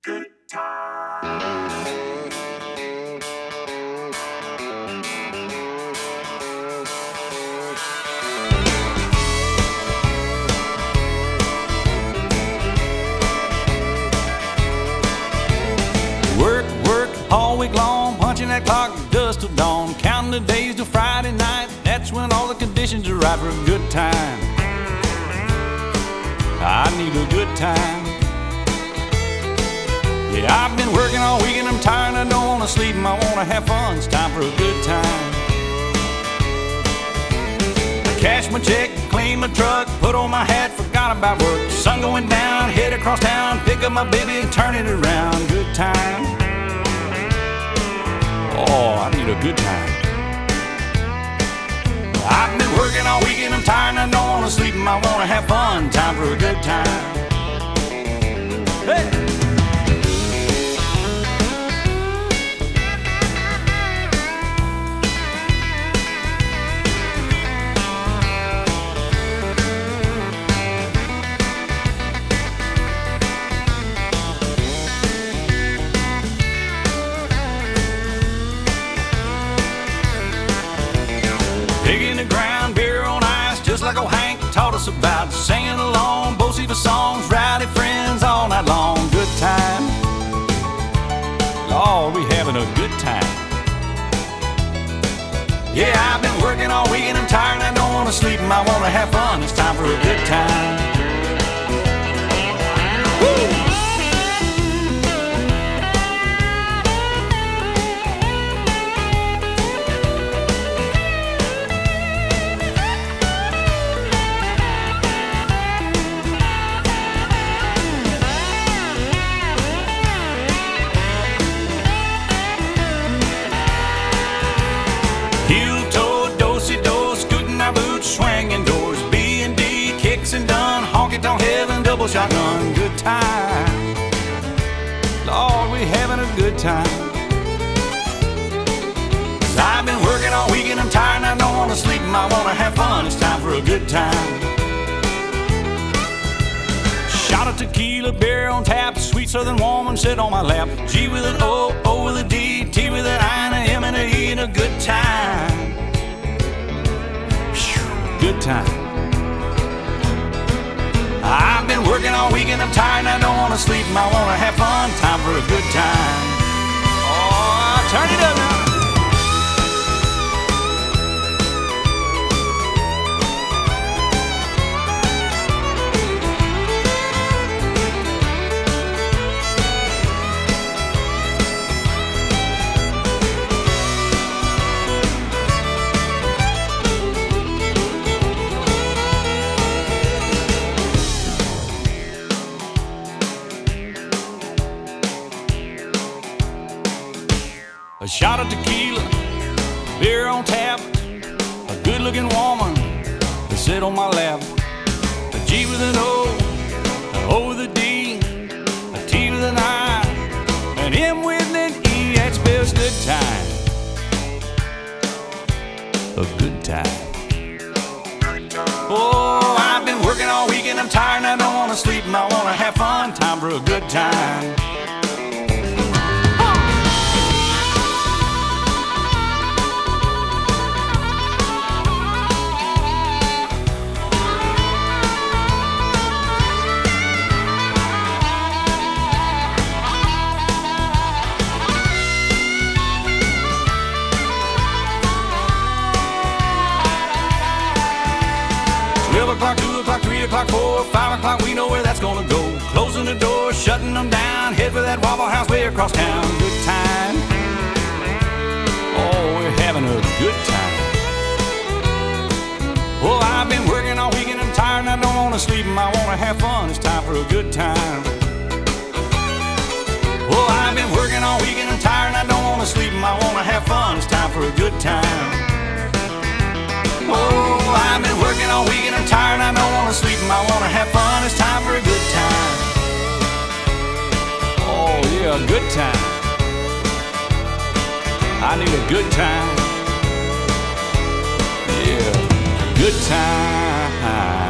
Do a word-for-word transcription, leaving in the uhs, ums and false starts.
good time. Work, work all week long, punching that clock dust till dawn, counting the days till Friday night. That's when all the conditions are right for a good time. I need a good time. Yeah, I've been working all week and I'm tired. I don't want to sleep and I want to have fun. It's time for a good time. I cash my check, clean my truck, put on my hat, forgot about work. Sun going down, head across town, pick up my baby and turn it around. Good time. Oh, I need a good time. I've been working all week and I'm tired and I don't want to sleep and I want to have fun. Time for a good time. Hey! Digging the ground, beer on ice, just like old Hank taught us about. Singing along, both Bocephus songs, rowdy friends all night long. Good time. Lord, we having a good time. Yeah, I've been working all week and I'm tired and I don't want to sleep and I want to have fun. It's time for a good time. Woo! Heel toe, do-si-do, scooting our boots, swinging doors, B and D, kicks and done, honky-tonk heaven, double shotgun, good time. Lord, we having a good time. 'Cause I've been working all week and I'm tired and I don't want to sleep and I want to have fun. It's time for a good time. Shot of tequila, beer on tap, sweet southern woman sit on my lap. G with an O, O with a D, T with an I, and a M and a E, and a good time. Whew, good time. I've been working all week and I'm tired and I don't want to sleep and I want to have fun. Time for a good time. Oh, turn it up now. A shot of tequila, beer on tap, a good-looking woman to sit on my lap. A G with an O, an O with a D, a T with an I, an M with an E. That spells good time. A good time. Oh, I've been working all week and I'm tired and I don't want to sleep and I want to have fun. Time for a good time. twelve o'clock, two o'clock, three o'clock, four, five o'clock, we know where that's gonna go. Closing the door, shutting them down, head for that Waffle House way across town. Good time. Oh, we're having a good time. Well, I've been working all week and I'm tired and I don't want to sleep and I want to have fun. It's time for a good time. Well, I've been working all week and I'm tired and I don't want to sleep and I want to have fun. It's time for a good time. Oh, I've been working all week and I'm tired and I don't want to sleep and I want to have fun. It's time for a good time. Oh, yeah, a good time. I need a good time. Yeah, good time.